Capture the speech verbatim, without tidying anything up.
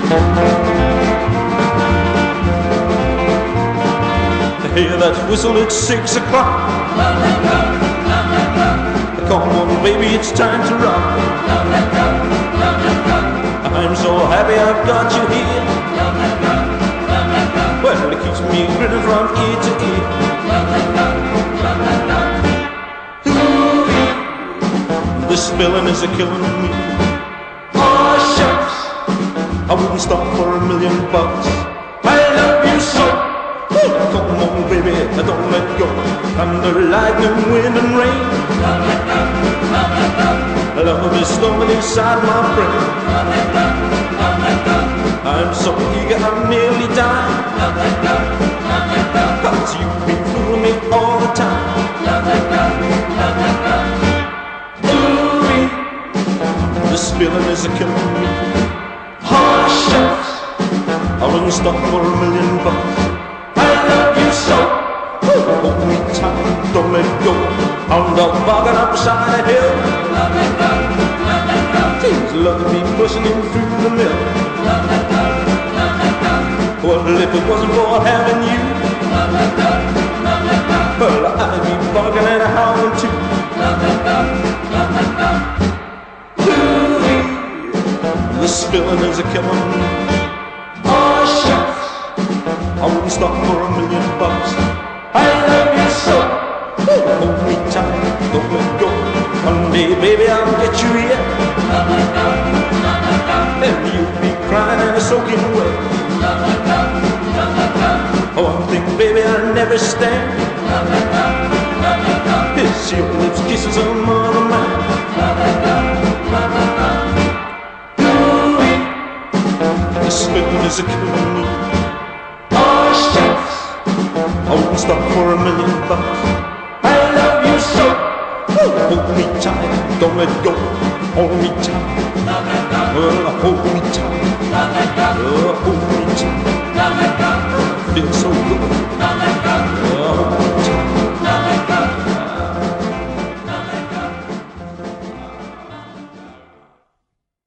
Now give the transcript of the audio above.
Hear that whistle, it's six o'clock. Come on, baby, it's time to rock. I'm so happy I've got you here. Well, it keeps me grinning from ear to ear. Ooh-wee, this feeling is a killing me. Oh, shucks, I wouldn't stop for a million bucks. I love you so. Come on, baby, don't let go. Thunder, lightning, wind and rain. Love is storming inside my brain. I'm so eager, I'm nearly dying. Cause you've been fooling me all the time. Ooh-wee, this feeling is a killing me. Oh, shucks, I wouldn't stop for a million bucks. Hold me tight, don't let go. I'm dog barking upside the hill. Seems love me pushing him through the mill. Well, if it wasn't for having you, well, I'd be barking and howling too. Ooh-wee, this feeling is a killing me. Oh, shucks, I wouldn't stop for a million bucks. I love you so. Hold me tight, don't let go. One day, baby, I'll get you here. And you'll be crying and soaking wet. One thing, baby, I'll never stand is your lips kisses some other man. Ooh-wee, this feeling is a killing me. Oh, shucks, I wouldn't stop for a million bucks. I love you so. Hold me tight, don't let go. Hold me tight. Well, hold me tight. Uh, hold